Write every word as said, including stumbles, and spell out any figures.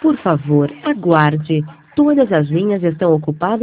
Por favor, aguarde. Todas as linhas estão ocupadas.